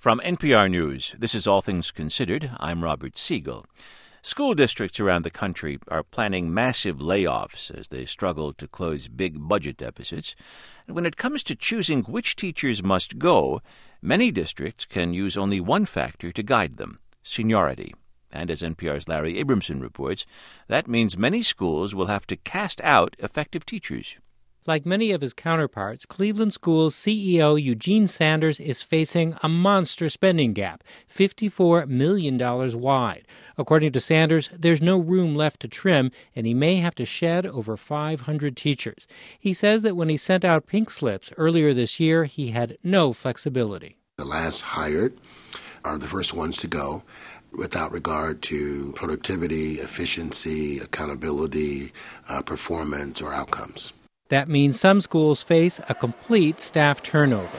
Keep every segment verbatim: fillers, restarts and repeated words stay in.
From N P R News, this is All Things Considered. I'm Robert Siegel. School districts around the country are planning massive layoffs as they struggle to close big budget deficits. And when it comes to choosing which teachers must go, many districts can use only one factor to guide them: seniority. And as N P R's Larry Abramson reports, that means many schools will have to cast out effective teachers. Like many of his counterparts, Cleveland Schools C E O Eugene Sanders is facing a monster spending gap, fifty-four million dollars wide. According to Sanders, there's no room left to trim, and he may have to shed over five hundred teachers. He says that when he sent out pink slips earlier this year, he had no flexibility. The last hired are the first ones to go, without regard to productivity, efficiency, accountability, uh, performance, or outcomes. That means some schools face a complete staff turnover.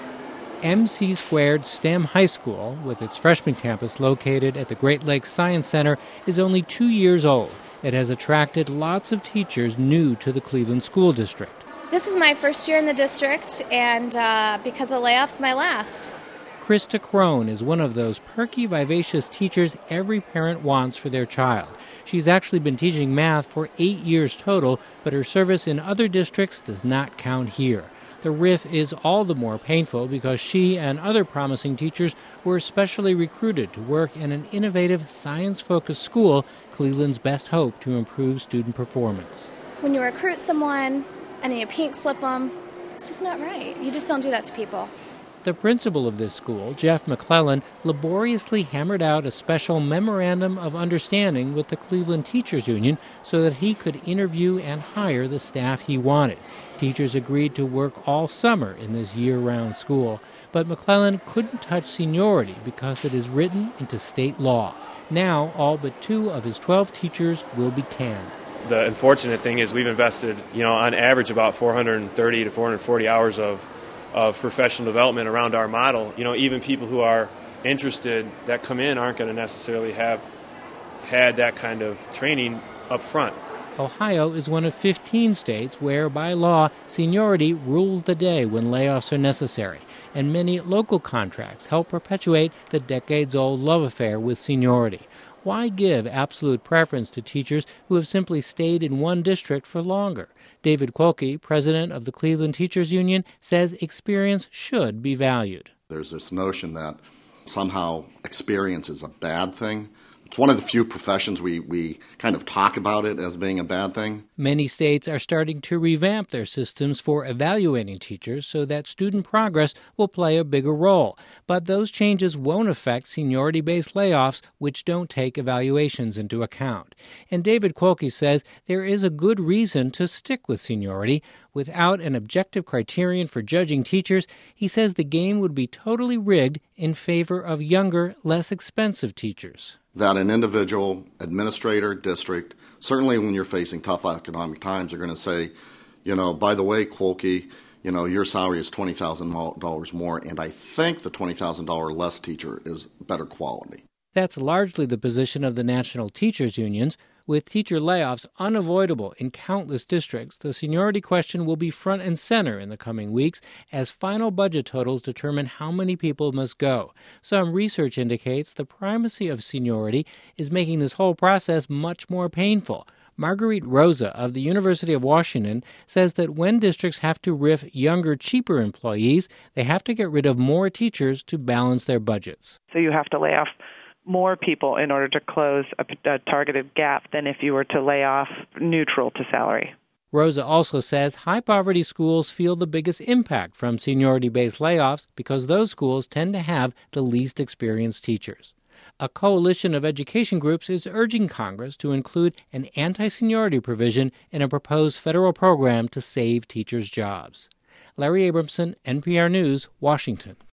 M C Squared STEM High School, with its freshman campus located at the Great Lakes Science Center, is only two years old. It has attracted lots of teachers new to the Cleveland School District. This is my first year in the district, and uh, because of layoffs, my last. Krista Crone is one of those perky, vivacious teachers every parent wants for their child. She's actually been teaching math for eight years total, but her service in other districts does not count here. The riff is all the more painful because she and other promising teachers were specially recruited to work in an innovative, science-focused school, Cleveland's best hope to improve student performance. When you recruit someone and then you pink slip them, it's just not right. You just don't do that to people. The principal of this school, Jeff McClellan, laboriously hammered out a special memorandum of understanding with the Cleveland Teachers Union so that he could interview and hire the staff he wanted. Teachers agreed to work all summer in this year-round school, but McClellan couldn't touch seniority because it is written into state law. Now, all but two of his twelve teachers will be canned. The unfortunate thing is we've invested, you know, on average about four hundred thirty to four hundred forty hours of of professional development around our model. You know, even people who are interested that come in aren't going to necessarily have had that kind of training up front. Ohio is one of fifteen states where, by law, seniority rules the day when layoffs are necessary, and many local contracts help perpetuate the decades-old love affair with seniority. Why give absolute preference to teachers who have simply stayed in one district for longer? David Quilke, president of the Cleveland Teachers Union, says experience should be valued. There's this notion that somehow experience is a bad thing. It's one of the few professions we, we kind of talk about it as being a bad thing. Many states are starting to revamp their systems for evaluating teachers so that student progress will play a bigger role. But those changes won't affect seniority-based layoffs, which don't take evaluations into account. And David Quilke says there is a good reason to stick with seniority. Without an objective criterion for judging teachers, he says the game would be totally rigged in favor of younger, less expensive teachers. That an individual administrator, district, certainly when you're facing tough economic times, are going to say, you know, by the way, Quilke, you know, your salary is twenty thousand dollars more, and I think the twenty thousand dollars less teacher is better quality. That's largely the position of the National Teachers Unions. With teacher layoffs unavoidable in countless districts, the seniority question will be front and center in the coming weeks as final budget totals determine how many people must go. Some research indicates the primacy of seniority is making this whole process much more painful. Marguerite Rosa of the University of Washington says that when districts have to riff younger, cheaper employees, they have to get rid of more teachers to balance their budgets. So you have to lay off more people in order to close a, a targeted gap than if you were to lay off neutral to salary. Rosa also says high-poverty schools feel the biggest impact from seniority-based layoffs because those schools tend to have the least experienced teachers. A coalition of education groups is urging Congress to include an anti-seniority provision in a proposed federal program to save teachers' jobs. Larry Abramson, N P R News, Washington.